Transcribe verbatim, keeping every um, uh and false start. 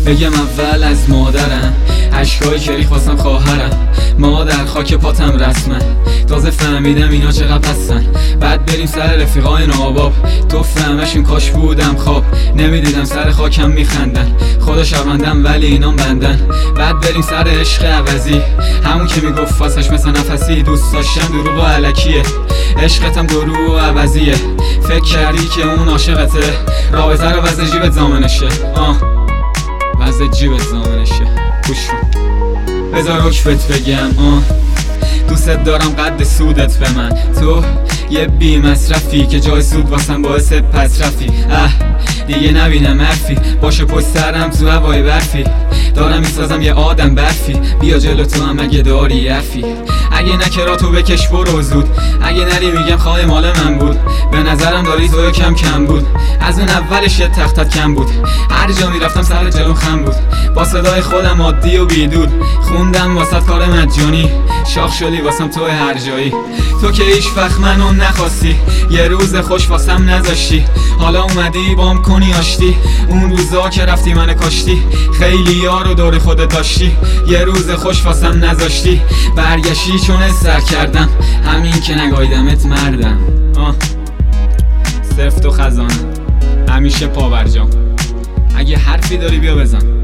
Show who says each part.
Speaker 1: بگم اول از مادرم، عشقای کری خواستم خواهرم، مادر خاک پاتم رسمن. تازه فهمیدم اینا چقدر هستن. بعد بریم سر رفیقای ناباب، تو فهمشون کاش بودم خواب. نمیدیدم سر خاکم میخندن، خدا شرمندم ولی اینام بندن. بعد بریم سر عشق عوضی، همون که میگفت واسش مثل نفسی. دوست داشتم دروغ و علکیه، عشقتم دروغ و عوضیه. فکر کردی که اون عاشقته، رابطه رو وزن جیبت زامنشه. آه وزن جیبت زامنشه. گوش کن بذار رکبت بگم. آه دوست دارم قد سودت به من، تو یه بی مصرفی که جای سود واسم باعث پسرفی. اه دیگه نبینم حرفی، باشه پشت سرم تو هوای برفی. دارم میسازم یه آدم برفی، بیا جلو تو هم اگه داری حرفی. اگه نکرا تو بکش برو زود، اگه نری میگم خواه مال من بود. به نظرم داری تو کم کم بود، از اون اولش یه تختت کم بود. هر جا میرفتم سر جلوم خم بود، با صدای خودم عادی و بیدود. خوندم واسط کار مجانی، شاخ شدی واسم تو هر جایی. تو که هیچ وقت منو نخواستی، یه روز خوش واسم نذاشتی. حالا اومدی بام کنی آشتی، اون روزا که رفتی من کاشتی. خیلی یارو دور خودت داشتی، یه روز خوش واسم نذاشتی. برگشتی چون سر کردم، همین که نگایدمت مردم. آه صرف تو خزانه، همیشه پا برجام. اگه حرفی داری بیا بزن.